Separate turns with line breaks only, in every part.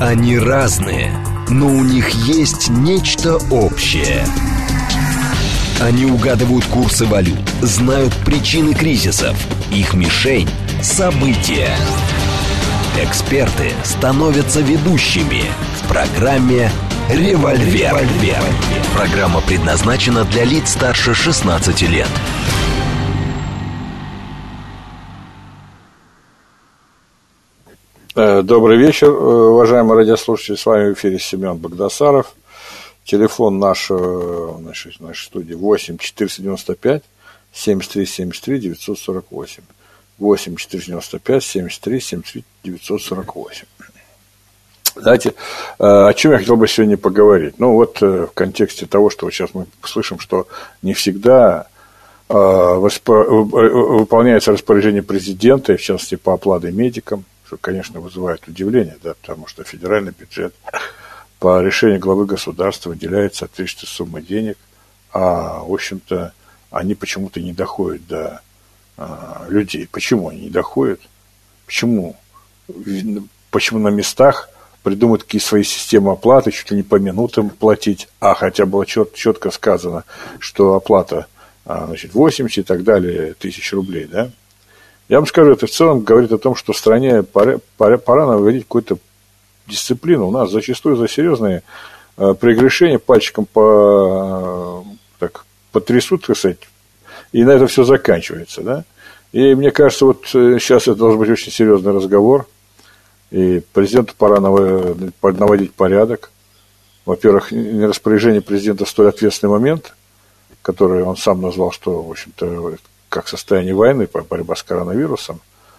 Они разные, но у них есть нечто общее. Они угадывают курсы валют, знают причины кризисов. Их мишень – события. Эксперты становятся ведущими в программе «Револьвер». Программа предназначена для лиц старше 16 лет.
Добрый вечер, уважаемые радиослушатели. С вами в эфире Семен Багдасаров. Телефон нашей студии 8 495 73 73 948. 8 495 73 73 948. Знаете, о чем я хотел бы сегодня поговорить? Ну, вот в контексте того, что вот сейчас мы слышим, что не всегда выполняется распоряжение президента, в частности, по оплате медикам, что, конечно, вызывает удивление, да, потому что федеральный бюджет по решению главы государства выделяет соответствующие суммы денег, а, в общем-то, они почему-то не доходят до людей. Почему они не доходят? Почему на местах придумают какие свои системы оплаты, чуть ли не по минутам платить, а хотя было четко сказано, что оплата 80 и так далее тысяч рублей, да? Я вам скажу, это в целом говорит о том, что в стране пора наводить какую-то дисциплину. У нас зачастую за серьезные прегрешения пальчиком потрясут, так сказать, и на этом все заканчивается, да? И мне кажется, вот сейчас это должен быть очень серьезный разговор, и президенту пора наводить порядок. Во-первых, распоряжение президента в столь ответственный момент, который он сам назвал, что, в общем-то, как состояние войны, борьба с коронавирусом,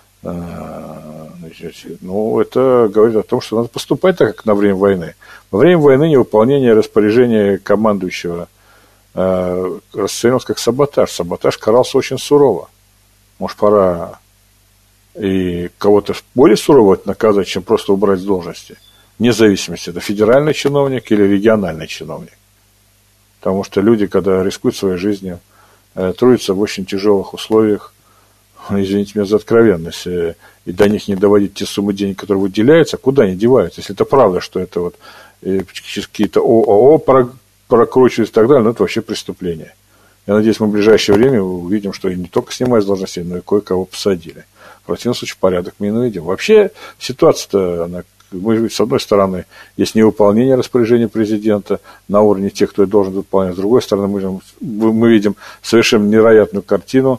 ну, это говорит о том, что надо поступать так, как на время войны. Во время войны невыполнение распоряжения командующего расценивался как саботаж. Саботаж карался очень сурово. Может, пора и кого-то более сурово наказать, чем просто убрать с должности, вне зависимости, это федеральный чиновник или региональный чиновник. Потому что люди, когда рискуют своей жизнью, трудятся в очень тяжелых условиях, извините меня за откровенность, и до них не доводить те суммы денег, которые выделяются, куда они деваются? Если это правда, что это вот какие-то ООО прокручиваются и так далее, но это вообще преступление. Я надеюсь, мы в ближайшее время увидим, что и не только снимают с должностей, но и кое-кого посадили. В противном случае порядок мы не наведем. Вообще ситуация-то, с одной стороны, есть невыполнение распоряжения президента на уровне тех, кто должен выполнять. С другой стороны, мы видим совершенно невероятную картину,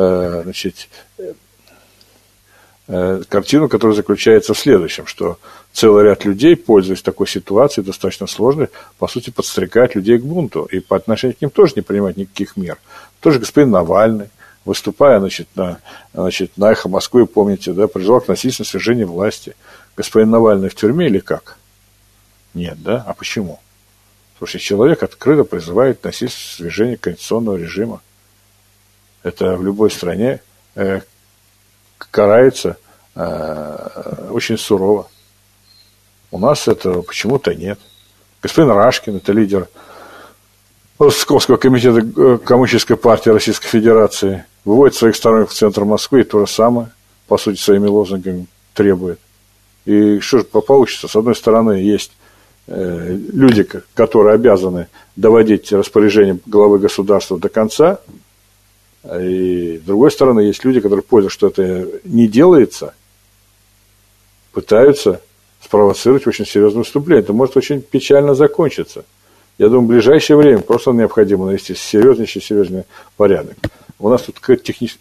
картину, которая заключается в следующем, что целый ряд людей, пользуясь такой ситуацией, достаточно сложной, по сути, подстрекает людей к бунту. И по отношению к ним тоже не принимать никаких мер. Тоже господин Навальный, выступая, на «Эхо Москвы», помните, да, призывал к насильственному свержению власти. Господин Навальный в тюрьме или как? Нет, да? А почему? Слушай, человек открыто призывает к насильственному свержению конституционного режима. Это в любой стране карается очень сурово. У нас этого почему-то нет. Господин Рашкин, это лидер Московского комитета Коммунистической партии Российской Федерации, выводит своих сторонников в центр Москвы и то же самое, по сути, своими лозунгами требует. И что же получится? С одной стороны, есть люди, которые обязаны доводить распоряжение главы государства до конца, и с другой стороны, есть люди, которые, пользуясь, что это не делается, пытаются спровоцировать очень серьезное выступление. Это может очень печально закончиться. Я думаю, в ближайшее время просто необходимо навести серьезный порядок. У нас тут технический...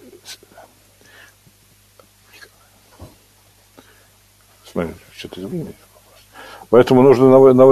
Смотрите, что-то изменилось. Поэтому нужно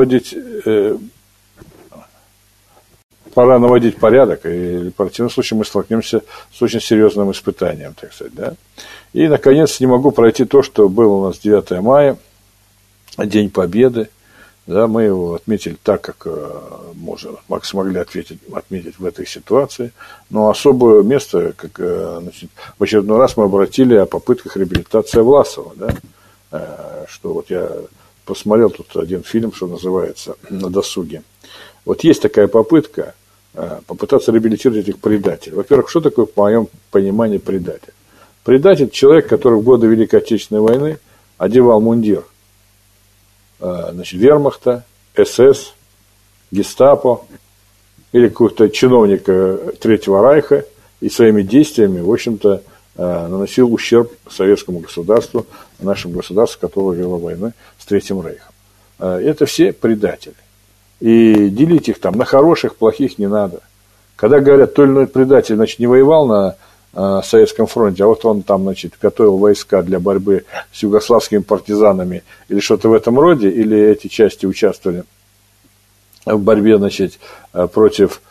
пора наводить порядок, и в противном случае мы столкнемся с очень серьезным испытанием, так сказать, да. И, наконец, не могу пройти то, что было у нас 9 мая, День Победы, да, мы его отметили так, как смогли отметить в этой ситуации, но особое место, в очередной раз мы обратили о попытках реабилитации Власова, да, что вот я посмотрел тут один фильм, что называется «На досуге». Вот есть такая попытка попытаться реабилитировать этих предателей. Во-первых, что такое, в моем понимании, предатель? Предатель – человек, который в годы Великой Отечественной войны одевал мундир вермахта, СС, гестапо или какого-то чиновника Третьего Райха и своими действиями, в общем-то, наносил ущерб советскому государству, нашему государству, которое вело войну с Третьим Рейхом. Это все предатели. И делить их там на хороших, плохих не надо. Когда говорят, то или иной предатель, значит, не воевал на Советском фронте, а вот он там, значит, готовил войска для борьбы с югославскими партизанами или что-то в этом роде, или эти части участвовали в борьбе, значит, против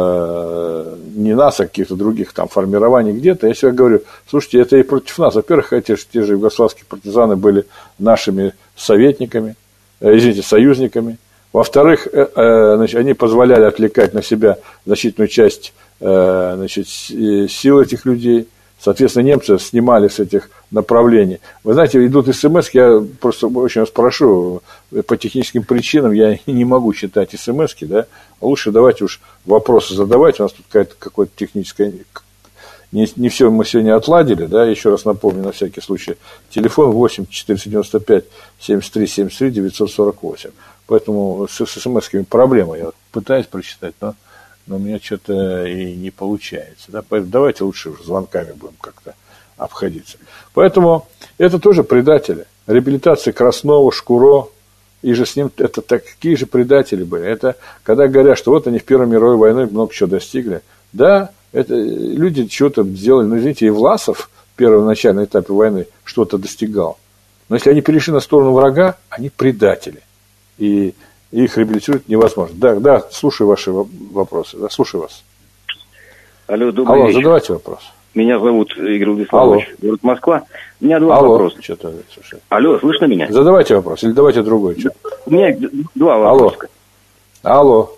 не нас, а каких-то других там формирований где-то, я всегда говорю, слушайте, это и против нас. Во-первых, те же югославские партизаны были нашими советниками, союзниками. Во-вторых, значит, они позволяли отвлекать на себя значительную часть, значит, сил этих людей. Соответственно, немцы снимали с этих направлений. Вы знаете, идут смс, я просто очень вас прошу, по техническим причинам я не могу читать смс, да, лучше давайте уж вопросы задавать, у нас тут какое-то техническое, не все мы сегодня отладили, да, еще раз напомню на всякий случай, телефон 8 495 73 73 948, поэтому с смс-ками проблема, я пытаюсь прочитать, но у меня что-то и не получается. Да? Поэтому давайте лучше уже звонками будем как-то обходиться. Поэтому это тоже предатели. Реабилитация Краснова, Шкуро, и же с ним это такие же предатели были. Это когда говорят, что вот они в Первой мировой войне много чего достигли. Да, это люди чего-то сделали. Но, извините, и Власов в первоначальном этапе войны что-то достигал. Но если они перешли на сторону врага, они предатели. И их реабилитировать невозможно. Да, слушаю ваши вопросы. Да, слушаю вас.
Алло, добрый вечер.
Задавайте вопрос.
Меня зовут Игорь Владиславович, город Москва. У меня два вопроса. Алло, слышно меня?
Задавайте вопрос, или давайте другой.
У меня два вопроса.
Алло.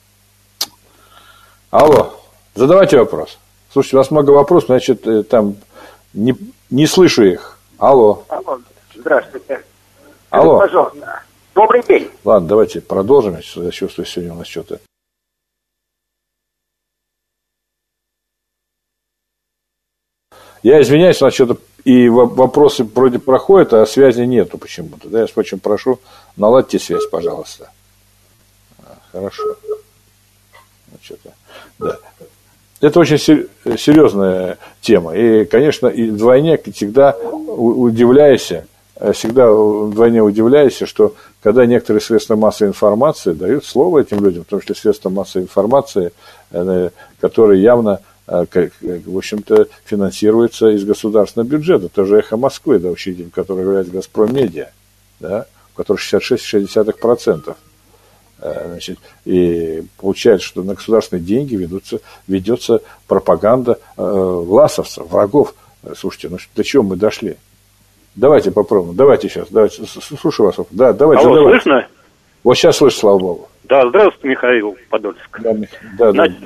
Задавайте вопрос. Слушайте, у вас много вопросов, значит, там не слышу их. Алло,
здравствуйте.
Алло.
Пожалуйста. Добрый день.
Ладно, давайте продолжим. Я чувствую, сегодня у нас что-то. Я извиняюсь, у нас что-то и вопросы вроде проходят, а связи нету почему-то. Да, я очень прошу, наладьте связь, пожалуйста. Хорошо. Да. Это очень серьезная тема. И, конечно, и вдвойне всегда удивляешься, что когда некоторые средства массовой информации дают слово этим людям, в том числе средства массовой информации, которые явно, в общем-то, финансируются из государственного бюджета, тоже «Эхо Москвы», да, учредитель, который является «Газпром Медиа», да, у которого 66,6%. Значит, и получается, что на государственные деньги ведется пропаганда власовцев, врагов. Слушайте, ну до чего мы дошли? Давайте попробуем. Давайте сейчас. Слушаю вас. Да, давайте.
Алло,
задавайте.
слышно?
Вот сейчас слышу, слава богу.
Да, здравствуйте, Михаил Подольск.
Да,
значит,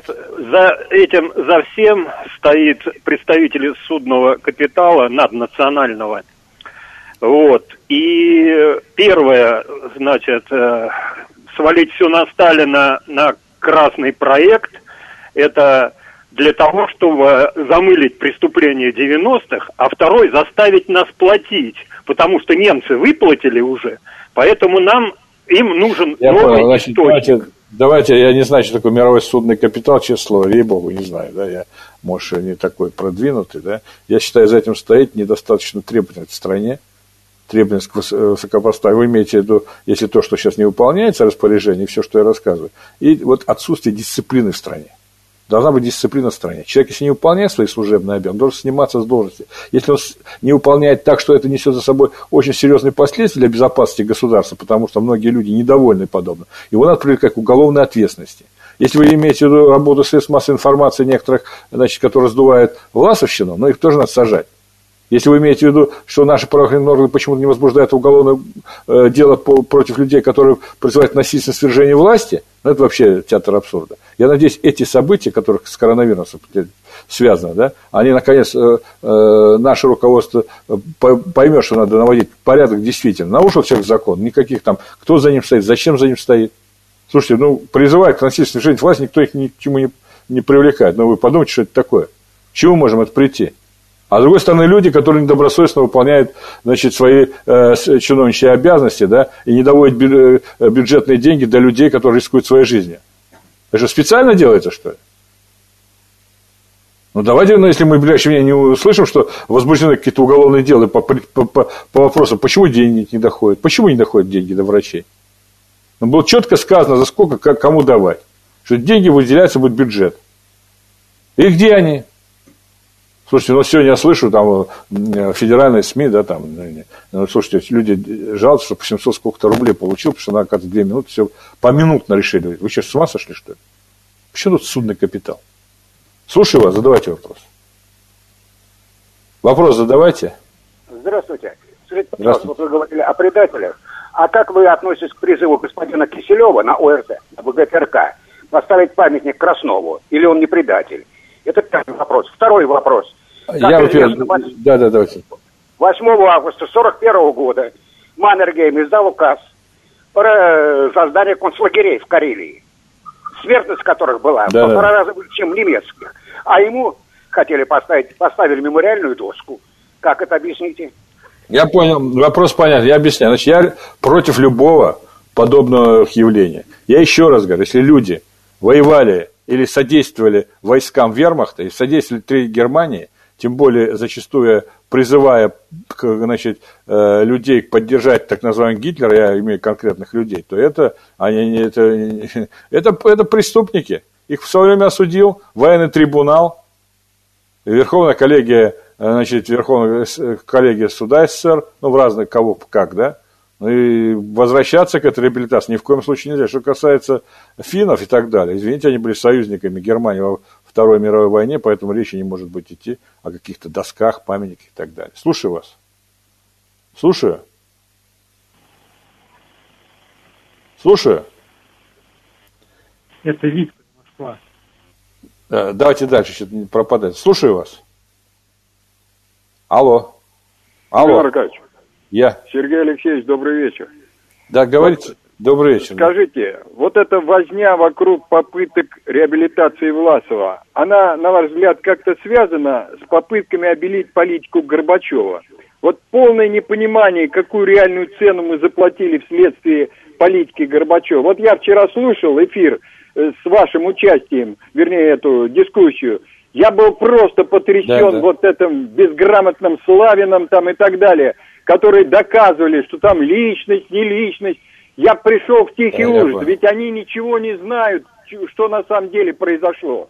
за всем стоит представители судного капитала наднационального. Вот. И первое, значит, свалить все на Сталина, на красный проект, это для того, чтобы замылить преступления 90-х, а второй заставить нас платить, потому что немцы выплатили уже, поэтому им нужен новый источник.
Давайте, я не знаю, что такое мировой судный капитал, честное слово, ей-богу, не знаю, да, я, может, не такой продвинутый, да, я считаю, за этим стоит недостаточно требовательность в стране, требовательность к высокопоставленным. Вы имеете в виду, если то, что сейчас не выполняется, распоряжение, все, что я рассказываю, и вот отсутствие дисциплины в стране. Должна быть дисциплина в стране. Человек, если не выполняет свои служебные обязанности, должен сниматься с должности. Если он не выполняет так, что это несет за собой очень серьезные последствия для безопасности государства, потому что многие люди недовольны подобным, его надо привлекать к уголовной ответственности. Если вы имеете в виду работу средств массовой информации некоторых, значит, которые сдувают власовщину, но их тоже надо сажать. Если вы имеете в виду, что наши правоохранительные органы почему-то не возбуждают уголовное дело против людей, которые призывают насильственное свержение власти, ну, это вообще театр абсурда. Я надеюсь, эти события, которые с коронавирусом связаны, да, они, наконец, наше руководство поймет, что надо наводить порядок действительно. Нарушил человек закон, никаких там, кто за ним стоит, зачем за ним стоит. Слушайте, ну, призывают к насильственному свержению власти, никто их ни к чему не привлекает. Но вы подумайте, что это такое. К чему можем это прийти? А с другой стороны, люди, которые недобросовестно выполняют, значит, свои чиновничьи обязанности, да, и не доводят бюджетные деньги до людей, которые рискуют своей жизнью. Это что, специально делается, что ли? Ну, давайте, если мы в ближайшее время не услышим, что возбуждены какие-то уголовные дела по вопросу, почему деньги не доходят, почему не доходят деньги до врачей. Ну, было четко сказано, за сколько, кому давать, что деньги выделяются будет бюджет. И где они? Слушайте, ну сегодня я слышу, там, федеральные СМИ, да, там, ну, слушайте, люди жалуются, что по 700 сколько-то рублей получил, потому что на, оказывается, 2 минуты все поминутно решили. Вы что, с ума сошли, что ли? Почему тут судный капитал? Слушаю вас, задавайте вопрос. Вопрос задавайте.
Здравствуйте. Скажите, пожалуйста, вот вы говорили о предателях. А как вы относитесь к призыву господина Киселева на ОРТ, на БГТРК, поставить памятник Краснову? Или он не предатель? Это первый вопрос. Второй вопрос.
Давайте.
8 августа 1941 года Маннергейм издал указ про создание концлагерей в Карелии, смертность которых была в 1,5 раза выше, чем немецких. А ему хотели поставили мемориальную доску. Как это объясните?
Я понял, вопрос понятен, я объясняю. Значит, я против любого подобного явления. Я еще раз говорю, если люди воевали или содействовали войскам вермахта, или содействовали Третьей Германии, тем более зачастую призывая, значит, людей поддержать так называемого Гитлера, я имею конкретных людей, то это преступники. Их в свое время осудил военный трибунал, Верховная коллегия, значит, Верховная коллегия суда СССР, ну, в разных кого как, да. Ну и возвращаться к этой реабилитации ни в коем случае нельзя. Что касается финнов и так далее, извините, они были союзниками Германии во Второй мировой войне, поэтому речи не может быть идти о каких-то досках, памятниках и так далее. Слушаю вас. Слушаю.
Это Виктор, Москва.
Давайте дальше, что-то не пропадает. Слушаю вас. Алло.
Александр Аркадьевич.
Я.
Сергей Алексеевич, добрый вечер.
Да, говорите. Добрый вечер.
Скажите, вот эта возня вокруг попыток реабилитации Власова, она, на ваш взгляд, как-то связана с попытками обелить политику Горбачева? Вот полное непонимание, какую реальную цену мы заплатили вследствие политики Горбачева. Вот я вчера слушал эфир с вашим участием, вернее, эту дискуссию. Я был просто потрясен вот этим безграмотным Славиным там и так далее, которые доказывали, что там личность, не личность. Я пришел в тихий ужас, ведь они ничего не знают, что на самом деле произошло.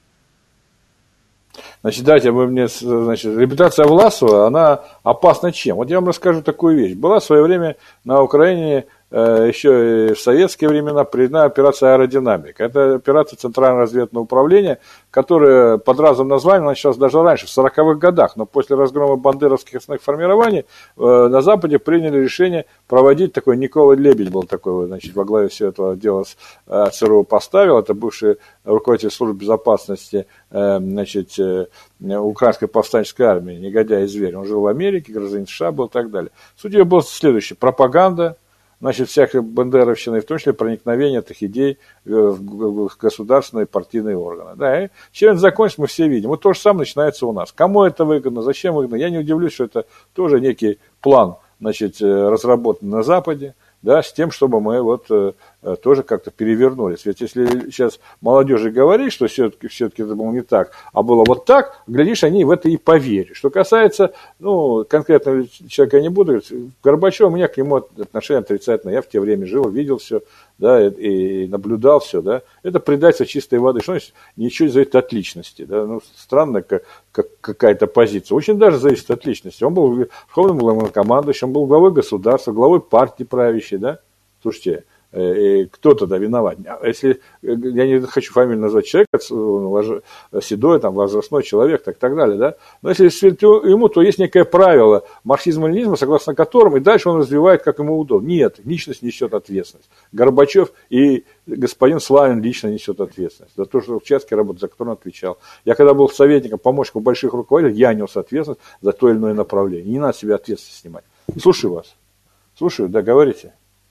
Значит, дайте вы мне, значит, реабилитация Власова, она опасна чем? Вот я вам расскажу такую вещь. Была в свое время на Украине еще и в советские времена проведена операция «Аэродинамика». Это операция Центрального разведывательного управления, которая под разным названием началась даже раньше, в 40-х годах, но после разгрома бандеровских основных формирований на Западе приняли решение проводить такой, Никола Лебедь был такой, значит, во главе всего этого дела ЦРУ поставил, это бывший руководитель службы безопасности, значит, Украинской повстанческой армии, негодяй и зверь. Он жил в Америке, гражданин США был и так далее. Суть ее была следующая: пропаганда, значит, всякая бандеровщина, и в том числе проникновение этих идей в государственные партийные органы. Да, и чем это закончится, мы все видим. Вот то же самое начинается у нас. Кому это выгодно, зачем выгодно? Я не удивлюсь, что это тоже некий план, значит, разработан на Западе, да, с тем, чтобы мы вот тоже как-то перевернулись. Ведь если сейчас молодежи говорит, что все-таки это было не так, а было вот так, глядишь, они в это и поверят. Что касается, ну, конкретного человека я не буду говорить, Горбачев, у меня к нему отношение отрицательное. Я в те время жил, видел все, да, и наблюдал все, да. Это предательство чистой воды. Что значит, ничего не зависит от личности, да. Ну, странная какая-то позиция. Очень даже зависит от личности. Он был верховным главнокомандующим, он был главой государства, главой партии правящей, да. Слушайте, кто тогда виноват? Если я не хочу фамилию назвать человека, седой, там, возрастной человек, так далее, да? Но если сверить ему, то есть некое правило марксизма-ленинизма, согласно которому и дальше он развивает, как ему удобно. Нет, личность несет ответственность. Горбачев и господин Славин лично несет ответственность за то, что в участке работы, за который он отвечал. Я когда был советником, помощником больших руководителей, я нес ответственность за то или иное направление. Не надо себе ответственность снимать. Слушаю вас. Слушаю, да, говорите.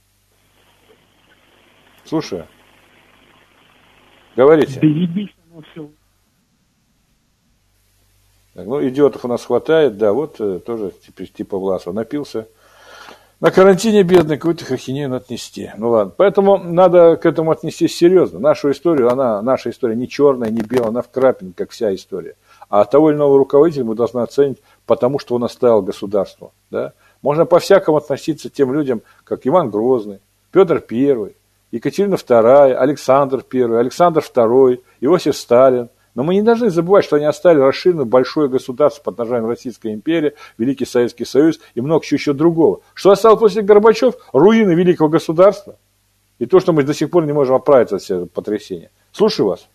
Слушаю. Говорите.
Да ебись оно все.
Так, ну, идиотов у нас хватает, да, вот тоже типа Власова напился. На карантине, бедный, какую-то ахинею надо нести. Ну ладно, поэтому надо к этому отнестись серьезно. Нашу историю, наша история не черная, не белая, она в крапинке, как вся история. А того или иного руководителя мы должны оценить, потому что он оставил государство. Да? Можно по-всякому относиться к тем людям, как Иван Грозный, Петр I, Екатерина II, Александр I, Александр II, Иосиф Сталин. Но мы не должны забывать, что они оставили расширенное большое государство под названием Российская империя, Великий Советский Союз и много чего еще другого. Что осталось после Горбачев? Руины великого государства. И то, что мы до сих пор не можем оправиться от всего потрясения. Слушаю вас.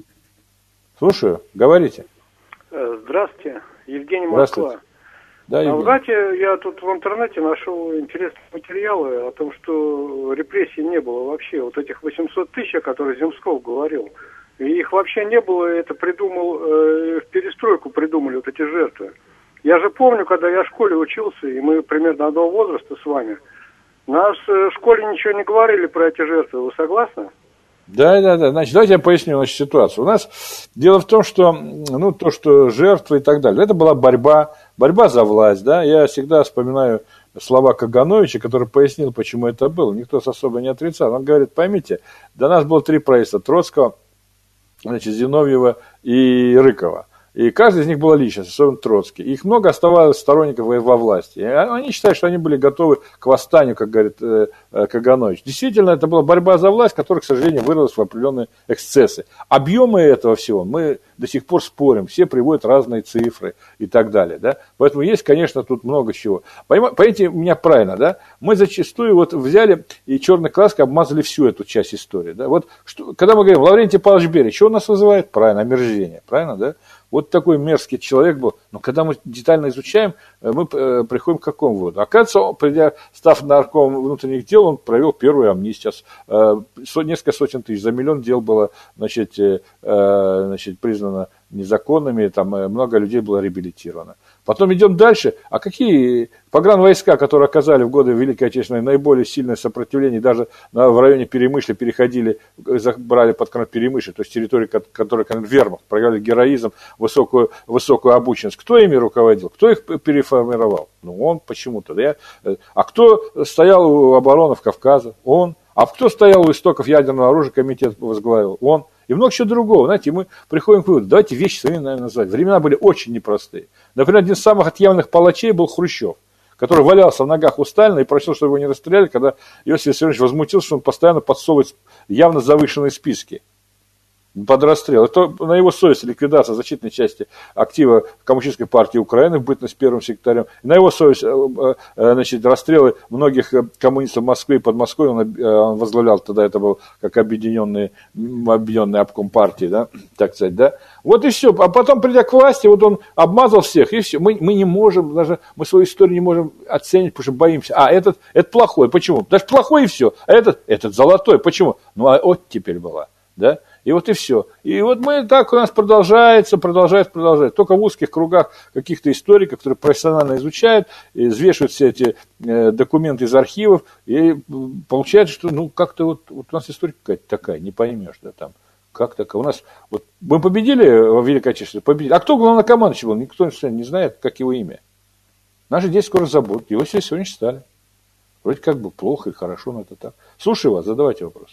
Слушаю. Говорите.
Здравствуйте. Евгений, Москва.
Да, Евгений.
Знаете, я тут в интернете нашел интересные материалы о том, что репрессий не было вообще. Вот этих 800 тысяч, о которых Земсков говорил. И их вообще не было, это придумал, в перестройку придумали вот эти жертвы. Я же помню, когда я в школе учился, и мы примерно одного возраста с вами, нас в школе ничего не говорили про эти жертвы, вы согласны?
Да. Значит, давайте я поясню ситуацию. У нас дело в том, что, то, что жертвы и так далее, это была борьба за власть, да. Я всегда вспоминаю слова Кагановича, который пояснил, почему это было. Никто особо не отрицал. Он говорит, поймите, до нас было 3 правительства: Троцкого, Зиновьева и Рыкова. И каждый из них была личность, особенно Троцкий. Их много оставалось сторонников во власти. И они считают, что они были готовы к восстанию, как говорит Каганович. Действительно, это была борьба за власть, которая, к сожалению, вырвалась в определенные эксцессы. Объемы этого всего мы до сих пор спорим. Все приводят разные цифры и так далее. Да? Поэтому есть, конечно, тут много чего. Поймите меня правильно, да? Мы зачастую взяли и черной краской обмазали всю эту часть истории. Да? Когда мы говорим, Лаврентий Павлович Берия, что у нас вызывает? Правильно, омерзение. Правильно, да? Вот такой мерзкий человек был. Но когда мы детально изучаем, мы приходим к какому выводу? Оказывается, став наркомом внутренних дел, он провел первую амнистию. Несколько сотен тысяч. За миллион дел было признано незаконными, там много людей было реабилитировано. Потом идем дальше. А какие погранвойска, которые оказали в годы Великой Отечественной наиболее сильное сопротивление, даже в районе Перемышля переходили, брали под контроль Перемышль, то есть территорию, которая вермахт, проявляли героизм, высокую обученность. Кто ими руководил? Кто их переформировал? Он почему-то. Да? А кто стоял у оборонов Кавказа? Он. А кто стоял у истоков ядерного оружия, комитет возглавил? Он. И много чего другого. Знаете, мы приходим к выводу, давайте вещи своими назвать. Времена были очень непростые. Например, один из самых отъявленных палачей был Хрущев, который валялся в ногах у Сталина и просил, чтобы его не расстреляли, когда Иосиф Виссарионович возмутился, что он постоянно подсовывает явно завышенные списки под расстрел. Это на его совести ликвидация значительной части актива Коммунистической партии Украины в бытность первым секретарем. И на его совесть расстрелы многих коммунистов Москвы и Подмосковья. Он возглавлял тогда, это был как объединенный обком партии, да, так сказать, да. Вот и все. А потом, придя к власти, он обмазал всех, и все. Мы не можем, даже мы свою историю не можем оценить, потому что боимся. Это плохой. Почему? Даже плохой и все. А этот золотой. Почему? Оттепель была, да. И вот и все. И вот мы так у нас продолжается. Только в узких кругах каких-то историков, которые профессионально изучают, и взвешивают все эти документы из архивов, и получается, что как-то у нас история какая-то такая, не поймешь, да, там. Как такая? У нас, мы победили в Великой Отечественной, победили. А кто главнокомандующий был? Никто не знает, как его имя. Наши дети скоро забудут. Иосиф Виссарионович Сталин. Вроде как бы плохо и хорошо, но это так. Слушаю вас, задавайте вопрос.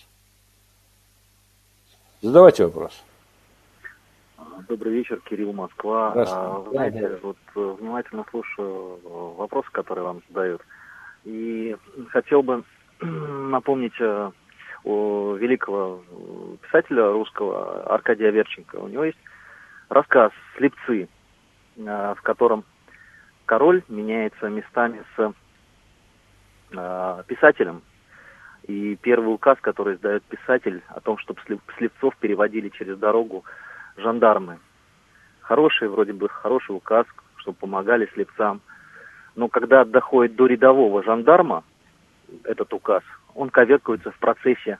Задавайте вопрос.
Добрый вечер, Кирилл, Москва. Знаете, внимательно слушаю вопросы, которые вам задают. И хотел бы напомнить у великого писателя русского Аркадия Аверченко. У него есть рассказ «Слепцы», в котором король меняется местами с писателем. И первый указ, который издает писатель о том, чтобы слепцов переводили через дорогу жандармы. Хороший указ, чтобы помогали слепцам. Но когда доходит до рядового жандарма, этот указ, он коверкается в процессе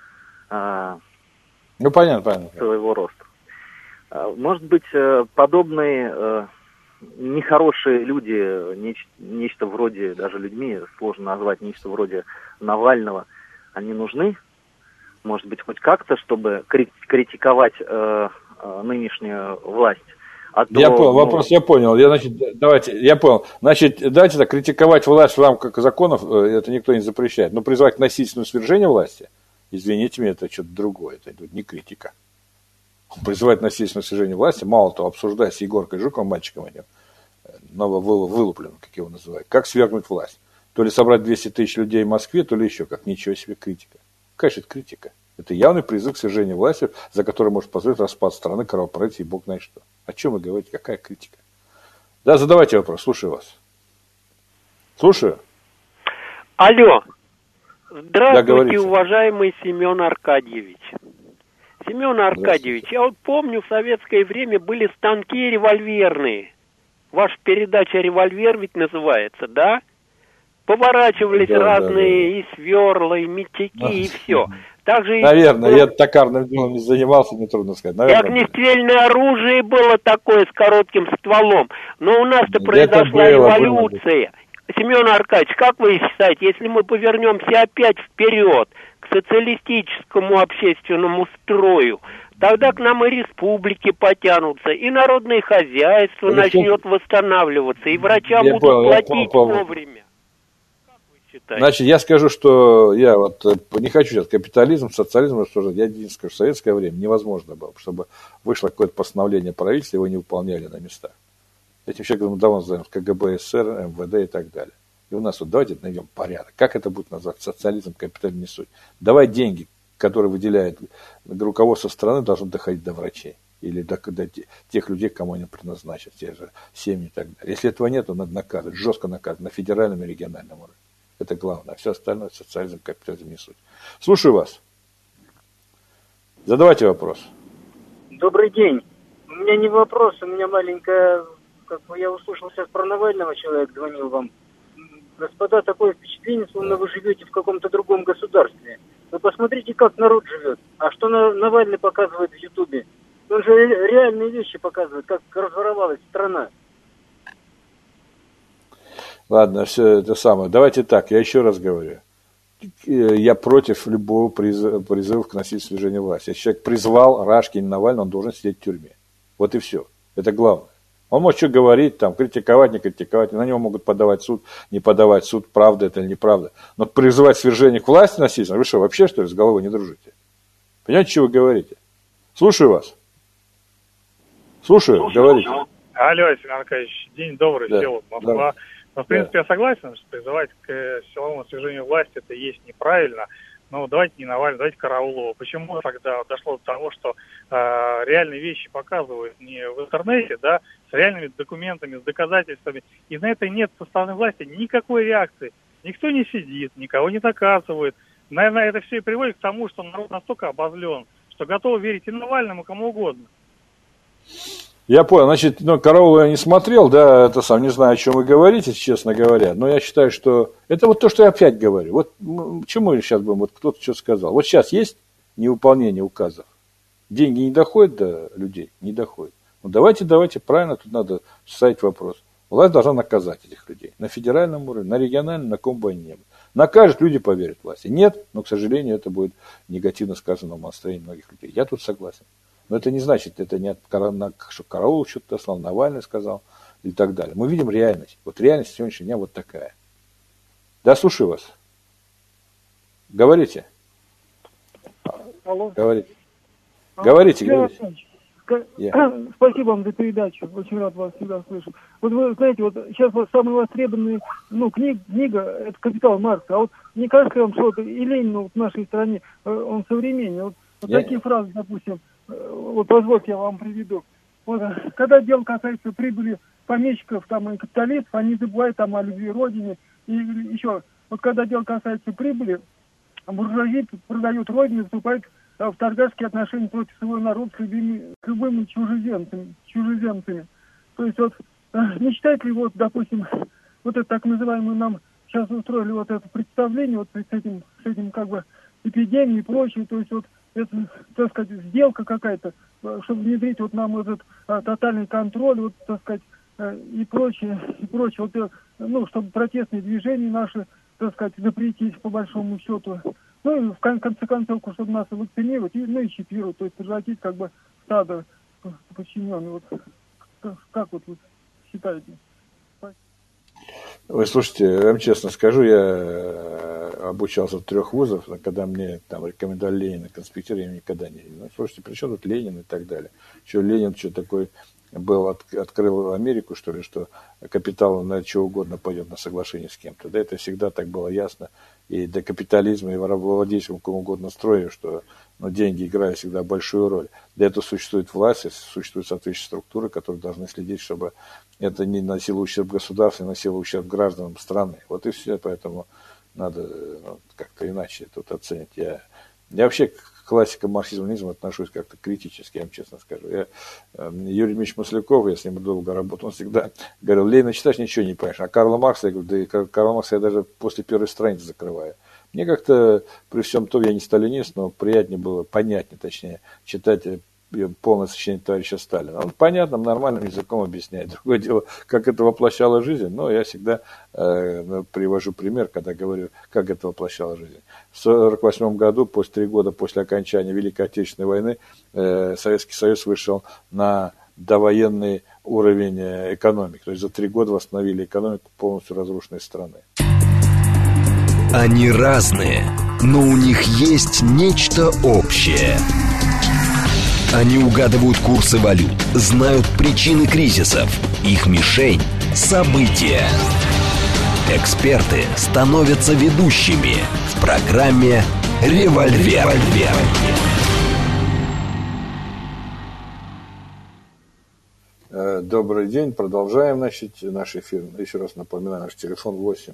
понятно.
своего роста. Может быть, подобные нехорошие люди, нечто вроде, даже людьми сложно назвать, нечто вроде Навального, они нужны? Может быть, хоть как-то, чтобы критиковать нынешнюю власть.
Я понял, вопрос я понял. Я понял. Значит, давайте так, критиковать власть в рамках законов, это никто не запрещает. Но призвать к насильственному свержению власти, извините меня, это что-то другое, это не критика. Призывать к насильственному свержению власти, мало того, обсуждать с Егоркой Жуковым, мальчиком этим, нововылупленным, как его называют, как свергнуть власть. То ли собрать 200 тысяч людей в Москве, то ли еще как. Ничего себе критика. Конечно, это критика. Это явный призыв к свержению власти, за который может позволить распад страны, кровопролитие и бог знает что. О чем вы говорите? Какая критика? Да, задавайте вопрос. Слушаю вас. Слушаю.
Алло. Здравствуйте, уважаемый Семен Аркадьевич. Семен Аркадьевич, я вот помню, в советское время были станки револьверные. Ваша передача «Револьвер» ведь называется, да? Поворачивались разные и сверла, и метяки, и все. Также
наверное, я токарным делом не занимался, мне трудно сказать. Наверное,
и огнестрельное оружие было такое с коротким стволом. Но у нас-то произошла революция. Семен Аркадьевич, как вы считаете, если мы повернемся опять вперед к социалистическому общественному строю, тогда к нам и республики потянутся, и народное хозяйство начнет восстанавливаться, и врачам будут платить вовремя.
Значит, я скажу, что я вот не хочу сейчас капитализм, социализм рассуждать. Я единственное скажу, в советское время невозможно было, чтобы вышло какое-то постановление правительства, его не выполняли на местах. Этим человеком мы давно знаем, КГБ СССР, МВД и так далее. И у нас вот давайте наведем порядок. Как это будет назвать? Социализм, капитализм, не суть. Давай деньги, которые выделяет руководство страны, должны доходить до врачей. Или до тех людей, кому они предназначат, те же семьи и так далее. Если этого нет, то надо наказывать, жестко наказывать на федеральном и региональном уровне. Это главное. А все остальное социализм, капитализм не суть. Слушаю вас. Задавайте вопрос.
Добрый день. У меня не вопрос, у меня маленькая... Как бы я услышал сейчас про Навального, человек звонил вам. Господа, такое впечатление, словно вы живете в каком-то другом государстве. Вы посмотрите, как народ живет. А что Навальный показывает в Ютубе? Он же реальные вещи показывает, как разворовалась страна.
Ладно, все это самое. Давайте так, я еще раз говорю. Я против любого призыва к насильственному свержению власти. Если человек призвал Рашкина, Навального, он должен сидеть в тюрьме. Вот и все. Это главное. Он может что говорить, там, критиковать, не критиковать, на него могут подавать суд, не подавать суд, правда это или неправда. Но призывать свержение к власти насильственно, вы что, вообще, что ли, с головой не дружите? Понимаете, что вы говорите? Слушаю вас. Слушаю, говорите.
Алло, Семен Аркадьевич, день добрый, да. Всеволод, Москва. Да. Но, в принципе, я согласен, что призывать к силовому свержению власти это есть неправильно. Но давайте не Навального, давайте Караулова. Почему тогда дошло до того, что реальные вещи показывают не в интернете, да, с реальными документами, с доказательствами, и на это нет со стороны власти никакой реакции. Никто не сидит, никого не наказывает. Наверное, это все и приводит к тому, что народ настолько обозлен, что готов верить и Навальному, кому угодно.
Я понял, значит, Караулова я не смотрел, да, это сам не знаю, о чем вы говорите, честно говоря, но я считаю, что это вот то, что я опять говорю. Вот почему мы сейчас будем, вот кто-то что сказал. Вот сейчас есть невыполнение указов, деньги не доходят до людей, не доходят. Ну давайте, правильно, тут надо ставить вопрос. Власть должна наказать этих людей на федеральном уровне, на региональном, на ком бы они ни были. Накажет, люди поверят власти. Нет, но, к сожалению, это будет негативно сказано в настроении многих людей. Я тут согласен. Но это не значит, это не что Караулов что-то сказал, Навальный сказал и так далее. Мы видим реальность. Вот реальность сегодняшнего дня вот такая. Да, слушаю вас. Говорите.
Алло.
Говорите. Говорите.
Спасибо вам за передачу. Очень рад вас всегда слышать. Вот вы знаете, вот сейчас вот самая востребованная книга это «Капитал» Маркса. А вот не кажется вам, что и Ленин в нашей стране, он современный. Вот такие фразы, допустим, вот позвольте я вам приведу. Вот, когда дело касается прибыли помещиков там, и капиталистов, они забывают там о любви Родине. И еще, вот когда дело касается прибыли, буржуазия продает Родину, вступает в торгашские отношения против своего народа с любыми чужеземцами. То есть вот не считает ли вот, допустим, вот это так называемое нам сейчас устроили вот это представление вот с этим как бы эпидемией и прочее, то есть вот это, так сказать, сделка какая-то, чтобы внедрить вот нам этот тотальный контроль, вот, так сказать, и прочее. Вот, чтобы протестные движения наши, так сказать, запретить по большому счету. Ну и в конце концов, чтобы нас вакцинировать, и чипировать, то есть превратить как бы стадо подчиненных. Вот. Как вот вы считаете?
Вы слушайте, я вам честно скажу, я обучался в 3 вузах, когда мне там рекомендовали Ленина конспектировать, я никогда не видел. Ну, слушайте, при чем тут Ленин и так далее? Что Ленин, что такой был, открыл Америку, что ли, что капитал на что угодно пойдет на соглашение с кем-то. Да, это всегда так было ясно. И до капитализма, и владельцам какому угодно строю, что деньги играют всегда большую роль. Для этого существует власть, существуют соответствующие структуры, которые должны следить, чтобы это не носило ущерб государству, не носило ущерб гражданам страны. Вот и все, поэтому надо как-то иначе тут оценить. Я вообще к классикам марксизма-ленинизма отношусь как-то критически, я вам честно скажу. Юрий Дмитриевич Масляков, я с ним долго работал, он всегда говорил: Ленина читаешь, ничего не понимаешь. А Карла Маркса, я говорю, да и Карла Маркса я даже после первой страницы закрываю. Мне как-то, при всем том, я не сталинист, но приятнее было, понятнее, точнее, читать полное сочинение товарища Сталина. Он понятным, нормальным языком объясняет. Другое дело, как это воплощало жизнь, но я всегда привожу пример, когда говорю, как это воплощало жизнь. В 1948 году, 3 года после окончания Великой Отечественной войны, Советский Союз вышел на довоенный уровень экономики. То есть за 3 года восстановили экономику полностью разрушенной страны.
Они разные, но у них есть нечто общее. Они угадывают курсы валют, знают причины кризисов. Их мишень – события. Эксперты становятся ведущими в программе «Револьвер».
Добрый день, продолжаем наш эфир. Еще раз напоминаю, наш телефон 8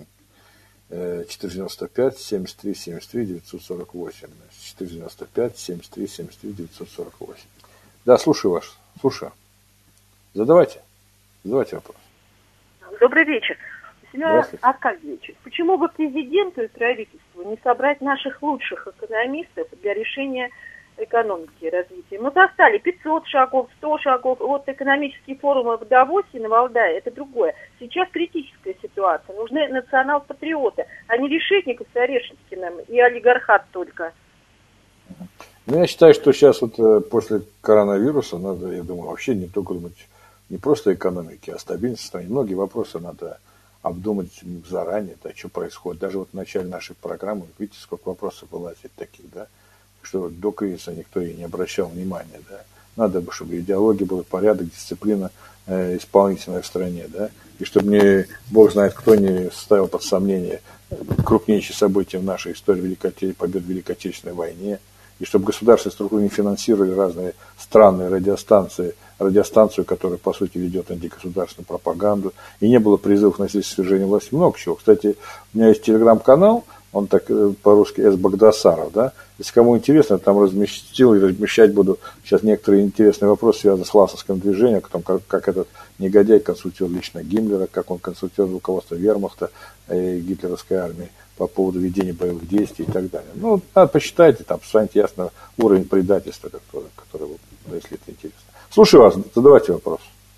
495 73 73 948. 495 73 73 948. Да, слушаю вас. Слушаю. Задавайте вопрос.
Добрый вечер. Семен Аркадьевич, почему бы президенту и правительству не собрать наших лучших экономистов для решения экономики и развития? Мы достали 500 шагов, 100 шагов. Вот экономические форумы в Давосе и на Валдае, это другое. Сейчас критическая ситуация. Нужны национал-патриоты, а не Решетников с Орешкиным и олигархат только.
Ну, я считаю, что сейчас вот после коронавируса надо, я думаю, вообще не только думать не просто экономики, а стабильности страны. Многие вопросы надо обдумать заранее, да, что происходит. Даже вот в начале нашей программы, видите, сколько вопросов вылазит таких, да, что до кризиса никто и не обращал внимания, да. Надо бы, чтобы идеология была, порядок, дисциплина исполнительная в стране, да, и чтобы не, бог знает кто, не ставил под сомнение крупнейшие события в нашей истории побед в Великой Отечественной войне, и чтобы государственные структуры не финансировали разные странные радиостанцию, которая, по сути, ведет антигосударственную пропаганду, и не было призывов на свержение власти, много чего. Кстати, у меня есть телеграм-канал, он так по-русски С. Багдасаров, да, если кому интересно, там разместил и размещать буду сейчас некоторые интересные вопросы, связанные с власовским движением, о том, как этот негодяй консультировал лично Гиммлера, как он консультировал руководство вермахта и гитлеровской армии по поводу ведения боевых действий и так далее. Ну, надо почитайте, там станет ясно уровень предательства, который если это интересно. Слушаю вас, задавайте вопрос,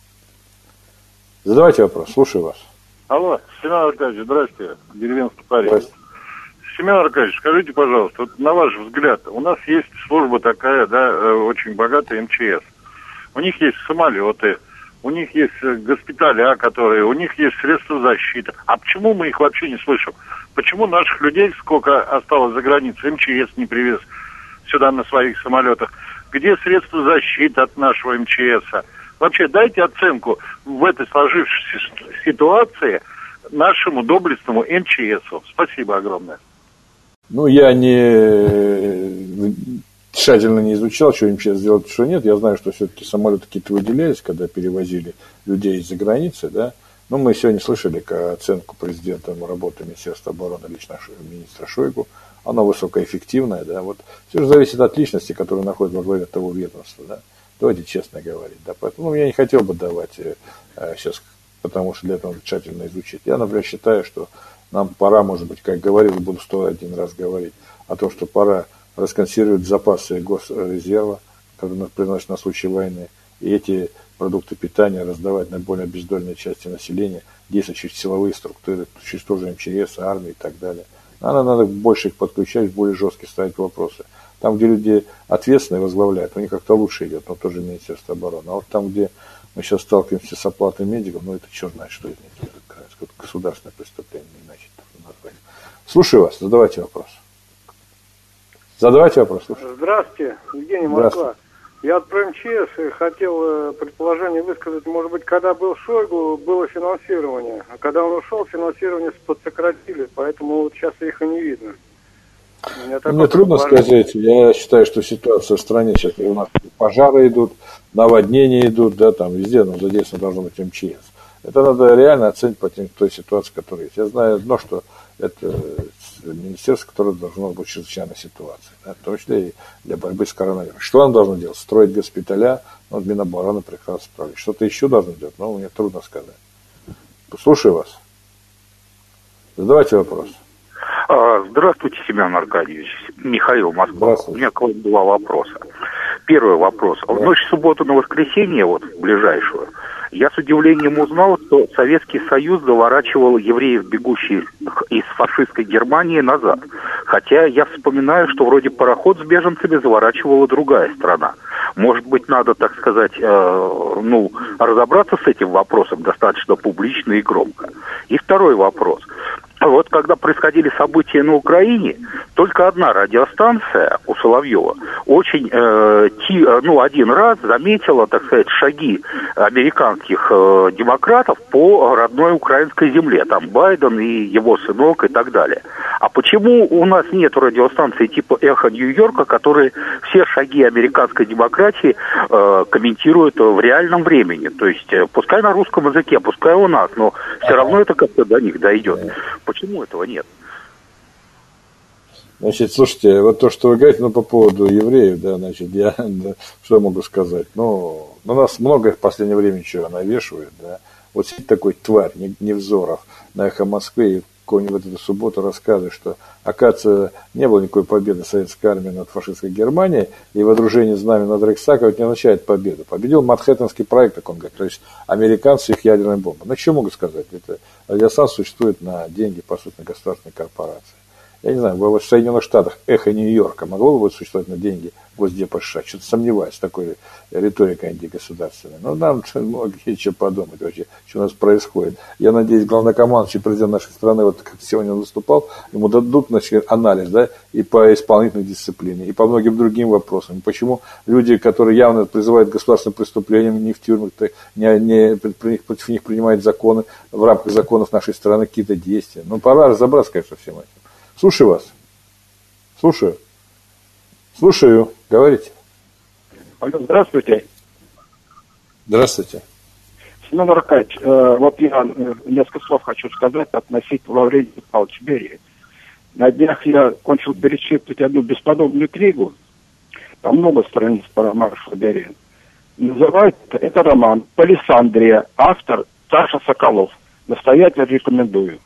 слушаю вас.
Алло, Семен Аркадьевич, здрасте, деревенский парень. Здрасте. Семен Аркадьевич, скажите, пожалуйста, вот на ваш взгляд, у нас есть служба такая, да, очень богатая, МЧС. У них есть самолеты, у них есть госпиталя, у них есть средства защиты. А почему мы их вообще не слышим? Почему наших людей, сколько осталось за границей, МЧС не привез сюда на своих самолетах? Где средства защиты от нашего МЧС? Вообще дайте оценку в этой сложившейся ситуации нашему доблестному МЧСу. Спасибо огромное.
Ну, я тщательно не изучал, что МЧС сделать, что нет. Я знаю, что все-таки самолеты какие-то выделялись, когда перевозили людей из-за границы, да. Но мы сегодня слышали оценку президента работы Министерства обороны, лично министра Шойгу. Она высокоэффективная, да. Вот все же зависит от личности, которая находится во главе того ведомства, да. Давайте честно говорить, да. Поэтому я не хотел бы давать сейчас, потому что для этого надо тщательно изучить. Я, например, считаю, что нам пора, может быть, как говорил, буду 101 раз говорить, о том, что пора расконсервировать запасы госрезерва, которые предназначены на случай войны, и эти продукты питания раздавать на более обездоленные части населения, действовать через силовые структуры, через тоже МЧС, армию и так далее. Надо больше их подключать, более жесткие ставить вопросы. Там, где люди ответственные возглавляют, у них как-то лучше идет, но тоже Министерство обороны. А вот там, где Мы сейчас сталкиваемся с оплатой медиков, но это черт знает, что из них это государственное преступление, иначе назвать. Слушаю вас, задавайте вопрос. Слушаю.
Здравствуйте, Евгений, Москва. Я от МЧС хотел предположение высказать. Может быть, когда был Шойгу, было финансирование, а когда он ушел, финансирование подсократили, поэтому вот сейчас их и не видно.
Мне трудно сказать. Я считаю, что ситуация в стране сейчас, у нас пожары идут, наводнения идут, да, там везде, но задействовано должно быть МЧС. Это надо реально оценить по той ситуации, которая есть. Я знаю одно, что это министерство, которое должно быть чрезвычайной ситуацией, да, в том числе и для борьбы с коронавирусом. Что оно должно делать? Строить госпиталя, ну, Минобороны прекрасно справляется. Что-то еще должно делать, но мне трудно сказать. Слушаю вас. Задавайте вопрос.
Здравствуйте, Семен Аркадьевич. Михаил, Москва. У меня к вам два вопроса. Первый вопрос. В ночь с субботы на воскресенье, вот ближайшую, я с удивлением узнал, что Советский Союз заворачивал евреев, бегущих из фашистской Германии, назад. Хотя я вспоминаю, что вроде пароход с беженцами заворачивала другая страна. Может быть, надо, так сказать, разобраться с этим вопросом достаточно публично и громко. И второй вопрос. Вот когда происходили события на Украине, только одна радиостанция у Соловьева очень, один раз заметила, так сказать, шаги американских демократов по родной украинской земле. Там Байден и его сынок и так далее. А почему у нас нет радиостанции типа «Эхо Нью-Йорка», которые все шаги американской демократии комментируют в реальном времени? То есть, пускай на русском языке, пускай у нас, но все равно это как-то до них дойдет. Почему этого нет?
Значит, слушайте, вот то, что вы говорите, по поводу евреев, да, значит, что я могу сказать? На нас много в последнее время чего навешивают, да. Вот сидит такой тварь, Невзоров, на «Эхо Москвы», и в эту субботу рассказывает, что, оказывается, не было никакой победы советской армии над фашистской Германией, и водружение знамен над Рейхстагом не означает победу. Победил Манхэттенский проект, как он говорит, то есть американцы их ядерной бомбой. Ну, что могу сказать? Это радиостанция существует на деньги, по сути, на государственной корпорации. Я не знаю, в Соединенных Штатах «Эхо Нью-Йорка» могло бы существовать на деньги Госдепа США? Что-то сомневаюсь, такой риторикой антигосударственной. Но нам многие что подумать вообще, что у нас происходит. Я надеюсь, главнокомандующий президент нашей страны, вот как сегодня он выступал, ему дадут, значит, анализ, да, и по исполнительной дисциплине, и по многим другим вопросам. Почему люди, которые явно призывают к государственным преступлениям, не в тюрьмах, против них принимают законы, в рамках законов нашей страны какие-то действия. Пора разобраться, конечно, всем этим. Слушаю вас. Слушаю. Говорите.
Алло, здравствуйте.
Здравствуйте.
Семен Аркадьевич, вот я несколько слов хочу сказать относительно Лаврентия Павловича Берии. На днях я кончил перечитывать одну бесподобную книгу. Там много страниц про маршала Берия. Называется это роман «Палисандрия». Автор Саша Соколов. Настоятельно рекомендую.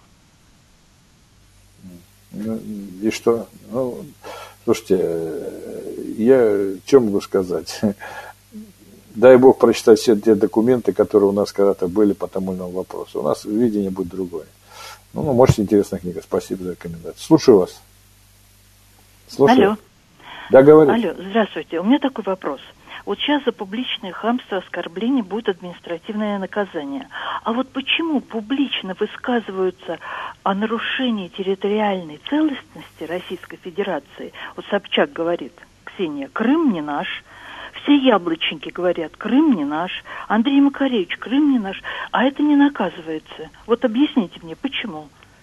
И что? Слушайте, я что могу сказать? Дай Бог прочитать все те документы, которые у нас когда-то были по тому или иному вопросу. У нас видение будет другое. Может, интересная книга. Спасибо за рекомендацию. Слушаю вас.
Алло.
Да, говорите.
Алло, здравствуйте. У меня такой вопрос. Вот сейчас за публичное хамство, оскорбление будет административное наказание. А вот почему публично высказываются о нарушении территориальной целостности Российской Федерации? Вот Собчак говорит, Ксения, Крым не наш. Все яблочники говорят, Крым не наш. Андрей Макаревич, Крым не наш. А это не наказывается. Вот объясните мне, почему?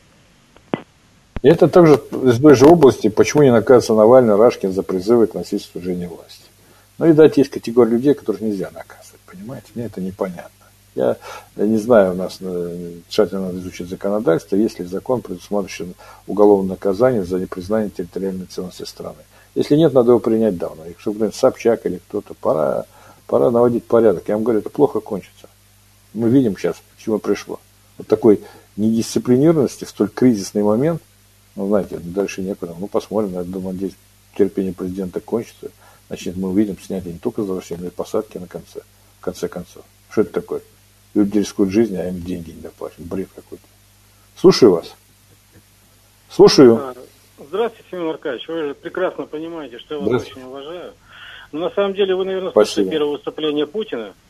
Это также из той же области, почему не наказывается Навальный, Рашкин за призывы к насильству свержения власти. Видать, есть категория людей, которых нельзя наказывать, понимаете? Мне это непонятно. Я не знаю, у нас тщательно надо изучить законодательство, есть ли закон, предусматривающий уголовное наказание за непризнание территориальной целостности страны. Если нет, надо его принять давно. И чтобы, например, Собчак или кто-то, пора наводить порядок. Я вам говорю, это плохо кончится. Мы видим сейчас, к чему пришло. Вот такой недисциплинированности в столь кризисный момент, знаете, дальше некуда. Посмотрим, я думаю, надеюсь, терпение президента кончится. Значит, мы увидим снятие не только возвращения, но и посадки в конце концов. Что это такое? Люди рискуют жизнью, а им деньги не доплачивают. Бред какой-то. Слушаю вас. Слушаю.
Здравствуйте, Семен Аркадьевич. Вы же прекрасно понимаете, что я вас очень уважаю. Но на самом деле вы, наверное, слышали первое выступление Путина.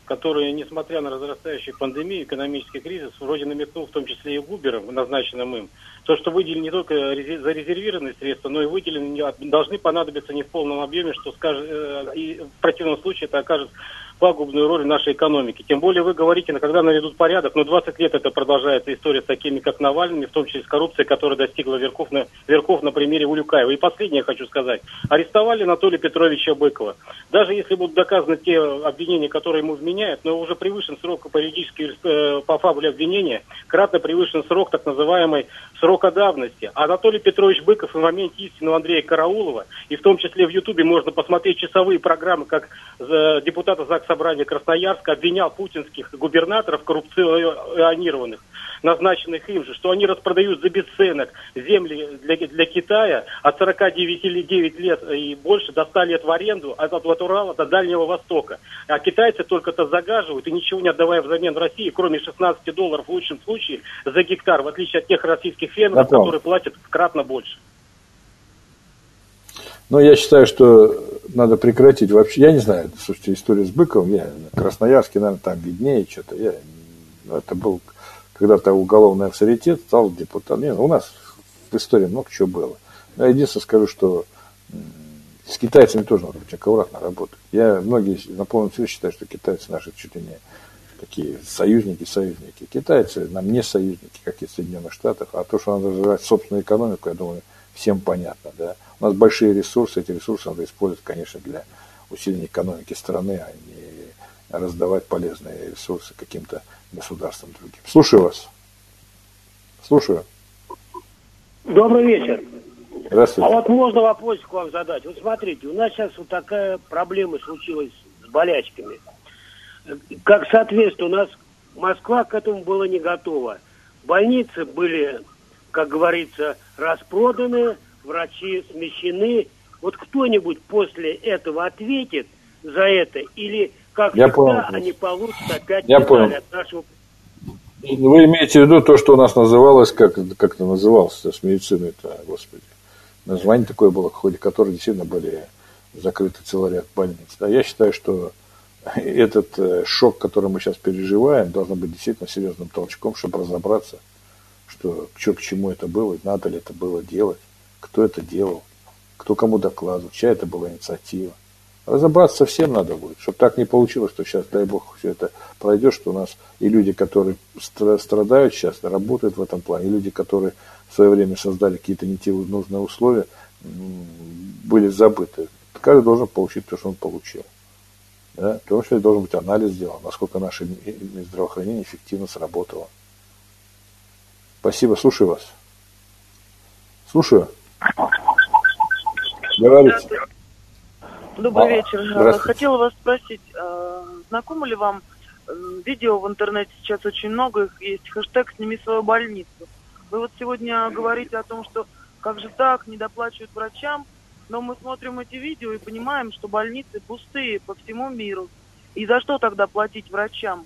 который, несмотря на разрастающую пандемию, экономический кризис, вроде намекнул, в том числе и Губером, назначенным им, то, что выделены не только зарезервированные средства, но и выделены должны понадобиться не в полном объеме, что и в противном случае это окажет пагубную роль в нашей экономике. Тем более вы говорите, когда наведут порядок, но 20 лет это продолжается история с такими, как Навальными, в том числе с коррупцией, которая достигла верхов на примере Улюкаева. И последнее хочу сказать. Арестовали Анатолия Петровича Быкова. Даже если будут доказаны те обвинения, которые ему вменяют, но уже превышен срок по фабуле обвинения, кратно превышен срок так называемый срока давности. А Анатолий Петрович Быков в моменте истинного Андрея Караулова, и в том числе в Ютубе можно посмотреть часовые программы, как депутата Заксобрания Красноярска обвинял путинских губернаторов коррупционированных, назначенных им же, что они распродают за бесценок земли для Китая от 49 лет и больше до 100 лет в аренду от Урала до Дальнего Востока. А китайцы только-то загаживают и ничего не отдавая взамен в России, кроме $16 в лучшем случае за гектар, в отличие от тех российских фермеров, которые платят кратно больше.
Но я считаю, что надо прекратить вообще. Я не знаю, слушайте, история с Быковым, я Красноярский, наверное, там виднее что-то. Это был когда-то уголовный авторитет, стал депутатом. У нас в истории много чего было. Но я единственное скажу, что с китайцами тоже надо быть аккуратно работать. Многие на полном серьезе считают, что китайцы наши чуть ли не такие союзники. Китайцы нам не союзники, как и в Соединенных Штатах. А то, что надо развивать собственную экономику, я думаю, всем понятно, да. У нас большие ресурсы, эти ресурсы надо использовать, конечно, для усиления экономики страны, а не раздавать полезные ресурсы каким-то государствам другим. Слушаю вас. Слушаю.
Добрый вечер.
Здравствуйте.
А вот можно вопросик вам задать? Вот смотрите, у нас сейчас вот такая проблема случилась с болячками. Как соответственно, у нас Москва к этому была не готова. Больницы были, как говорится, распроданы, врачи смещены. Вот кто-нибудь после этого ответит за это? Или, как всегда, они получат опять медаль от нашего...
Вы имеете в виду то, что у нас называлось, как это называлось с медициной-то, господи. Название такое было, в ходе которого действительно были закрыты целый ряд больниц. Да, я считаю, что этот шок, который мы сейчас переживаем, должен быть действительно серьезным толчком, чтобы разобраться, что к чему это было, надо ли это было делать, кто это делал, кто кому докладывал, чья это была инициатива. Разобраться совсем надо будет, чтобы так не получилось, что сейчас, дай бог, все это пройдет, что у нас и люди, которые страдают сейчас, работают в этом плане, и люди, которые в свое время создали какие-то не те нужные условия, были забыты. Каждый должен получить то, что он получил. Да? Потому что должен быть анализ сделан, насколько наше здравоохранение эффективно сработало. Спасибо, слушаю вас. Слушаю. Говорите.
Добрый вечер. Хотела вас спросить, знакомо ли вам видео в интернете, сейчас очень много их есть, хэштег «Сними свою больницу». Вы вот сегодня говорите о том, что как же так, не доплачивают врачам, но мы смотрим эти видео и понимаем, что больницы пустые по всему миру. И за что тогда платить врачам?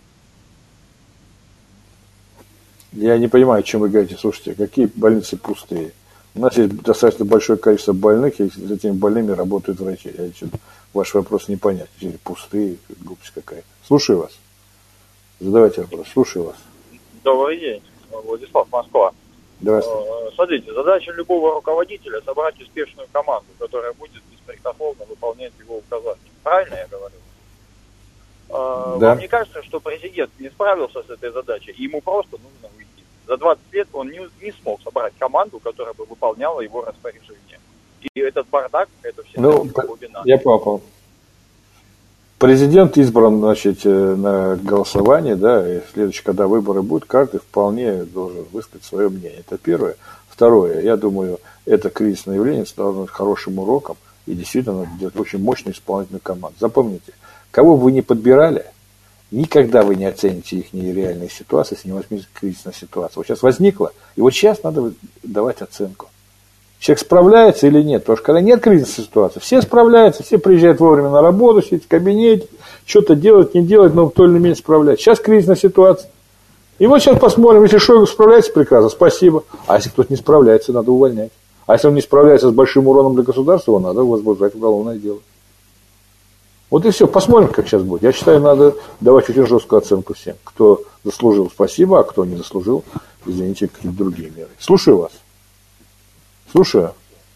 Я не понимаю, о чем вы говорите. Слушайте, какие больницы пустые? У нас есть достаточно большое количество больных, и с этими больными работают врачи. Ваш вопрос не понять. Пустые, глупость какая-то. Слушаю вас. Задавайте вопрос. Слушаю вас.
Добрый день. Владислав, Москва.
Здравствуйте.
Смотрите, задача любого руководителя — собрать успешную команду, которая будет беспрекословно выполнять его указания. Правильно я говорю?
Да.
Вам не кажется, что президент не справился с этой задачей, и ему просто нужно уйти? За 20 лет он не смог собрать команду, которая бы выполняла его распоряжение. И этот бардак, это все глубина.
Я попал. Президент избран, значит, на голосовании, да, и следующий, когда выборы будут, каждый вполне должен высказать свое мнение. Это первое. Второе, я думаю, это кризисное явление должно быть хорошим уроком, и действительно надо делать очень мощную исполнительную команду. Запомните, кого бы вы ни подбирали, никогда вы не оцените их реальные ситуации, если не возьмете кризисная ситуация. Вот сейчас возникла, и вот сейчас надо давать оценку. Человек справляется или нет? Потому что когда нет кризисной ситуации, все справляются, все приезжают вовремя на работу, сидят в кабинете, что-то делать, не делать, но в той или иной мере справляются. Сейчас кризисная ситуация. И вот сейчас посмотрим, если Шойгу справляется прекрасно, спасибо. А если кто-то не справляется, надо увольнять. А если он не справляется с большим уроном для государства, его надо возбуждать уголовное дело. Вот и все. Посмотрим, как сейчас будет. Я считаю, надо давать очень жесткую оценку всем. Кто заслужил, спасибо, а кто не заслужил, извините, какие-то другие меры. Слушаю вас. Слушаю.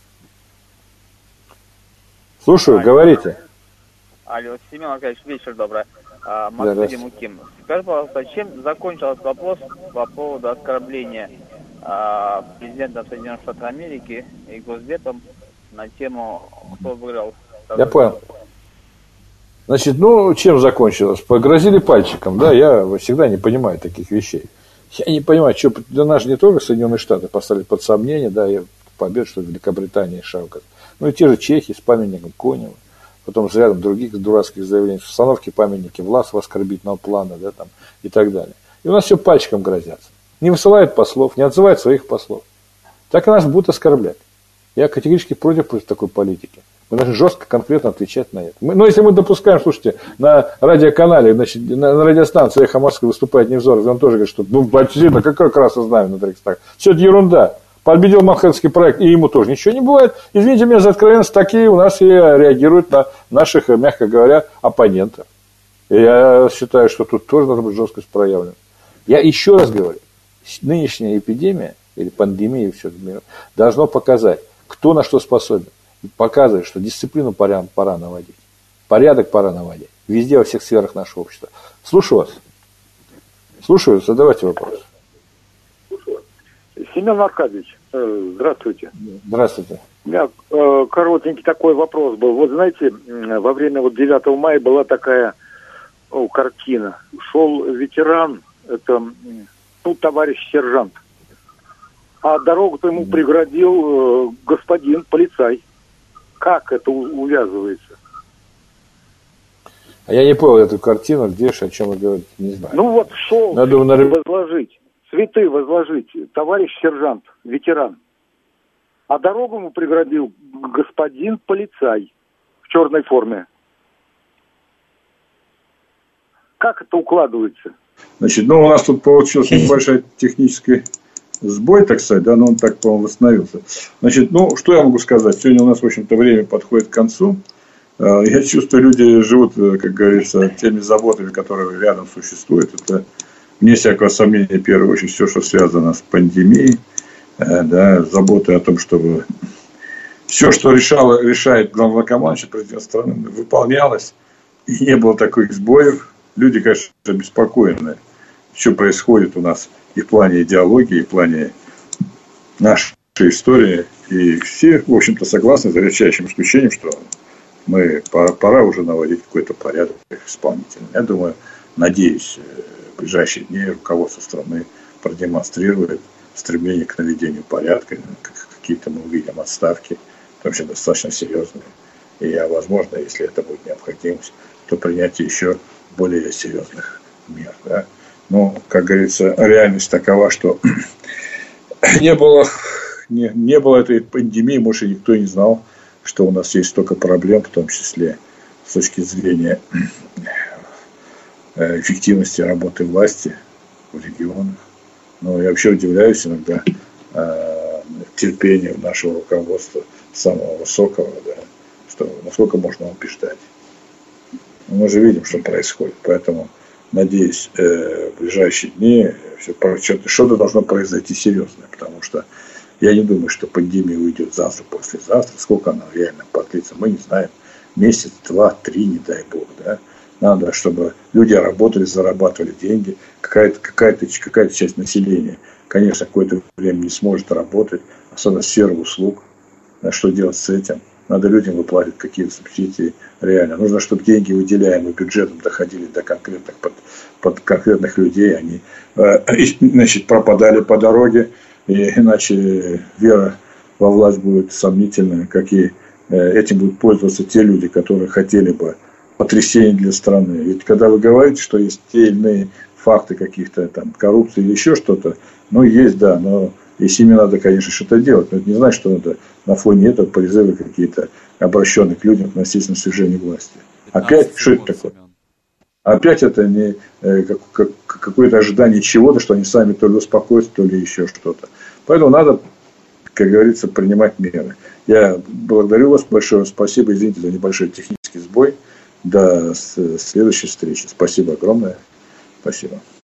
Слушаю, говорите.
Алло, Семен Аркадьевич, вечер добрый. Максим Муким. Скажи, пожалуйста, чем закончился вопрос по поводу оскорбления президента Соединенных Штатов Америки и Госдепом на тему, кто выиграл?
Я понял. Значит, чем закончилось? Погрозили пальчиком, да, я всегда не понимаю таких вещей. Я не понимаю, что для нас не только Соединенные Штаты поставили под сомнение, да, я победу, что Великобритания шавкает. И те же чехи с памятником Коневу, потом с рядом других дурацких заявлений, установки памятники Власова оскорбительного плана, да, там, и так далее. И у нас все пальчиком грозятся. Не высылают послов, не отзывают своих послов. Так и нас будут оскорблять. Я категорически против такой политики. Мы должны жестко, конкретно отвечать на это. Если мы допускаем, слушайте, на радиоканале, значит, на радиостанции «Эхо Москвы» выступает Невзоров, и он тоже говорит, что, действительно, какое красное знамя над Рейхстагом. Все это ерунда. Победил Манхэттенский проект, и ему тоже ничего не бывает. Извините меня за откровенность, такие у нас и реагируют на наших, мягко говоря, оппонентов. И я считаю, что тут тоже должна быть жесткость проявлена. Я еще раз говорю, нынешняя эпидемия, или пандемия, все должно показать, кто на что способен. Показывает, что дисциплину пора наводить. Порядок пора наводить. Везде, во всех сферах нашего общества. Слушаю вас. Слушаю, задавайте вопрос.
Семен Аркадьевич, здравствуйте.
Здравствуйте.
У меня коротенький такой вопрос был. Вот знаете, во время 9 мая была такая картина. Шел ветеран, это товарищ сержант. А дорогу-то ему преградил господин полицай. Как это увязывается?
А я не понял эту картину, где же, о чем вы говорите, не знаю.
Вот шел возложить, цветы возложить, товарищ сержант, ветеран. А дорогу ему преградил господин полицай в черной форме. Как это укладывается?
Значит, у нас тут получился небольшой технический сбой, так сказать, да, но он так, по-моему, восстановился. Значит, что я могу сказать? Сегодня у нас, в общем-то, время подходит к концу. Я чувствую, люди живут, как говорится, теми заботами, которые рядом существуют. Это, вне всякого сомнения, в первую очередь, все, что связано с пандемией, да, заботы о том, чтобы все, что решает главнокомандующий, президент страны, выполнялось, и не было таких сбоев. Люди, конечно, обеспокоены, что происходит у нас и в плане идеологии, и в плане нашей истории. И все, в общем-то, согласны, за редчайшим исключением, что пора уже наводить какой-то порядок исполнительный. Я думаю, надеюсь, в ближайшие дни руководство страны продемонстрирует стремление к наведению порядка, какие-то мы увидим отставки, в том числе достаточно серьезные. И, возможно, если это будет необходимость, то принятие еще более серьезных мер. Да? Но, как говорится, реальность такова, что не было этой пандемии, может, и никто не знал, что у нас есть столько проблем, в том числе с точки зрения эффективности работы власти в регионах. Но я вообще удивляюсь иногда терпению нашего руководства самого высокого, да, что насколько можно убеждать. Мы же видим, что происходит, поэтому надеюсь, в ближайшие дни что-то должно произойти серьезное, потому что я не думаю, что пандемия уйдет завтра, послезавтра. Сколько она реально продлится, мы не знаем. Месяц, 2, 3, не дай бог. Да? Надо, чтобы люди работали, зарабатывали деньги. Какая-то часть населения, конечно, какое-то время не сможет работать, особенно сфера услуг. Что делать с этим? Надо людям выплатить какие-то субсидии реально. Нужно, чтобы деньги, выделяемые бюджетом, доходили до конкретных, под конкретных людей. Они, значит, пропадали по дороге, и иначе вера во власть будет сомнительная, как и этим будут пользоваться те люди, которые хотели бы потрясений для страны. Ведь когда вы говорите, что есть те или иные факты каких-то там коррупции или еще что-то, есть, да, но и с ними надо, конечно, что-то делать. Но это не значит, что надо на фоне этого призывы какие-то обращенные к людям относительно свержения власти. Опять, что это такое? Опять это не какое-то ожидание чего-то, что они сами то ли успокоятся, то ли еще что-то. Поэтому надо, как говорится, принимать меры. Я благодарю вас, большое спасибо, извините за небольшой технический сбой. До следующей встречи. Спасибо огромное. Спасибо.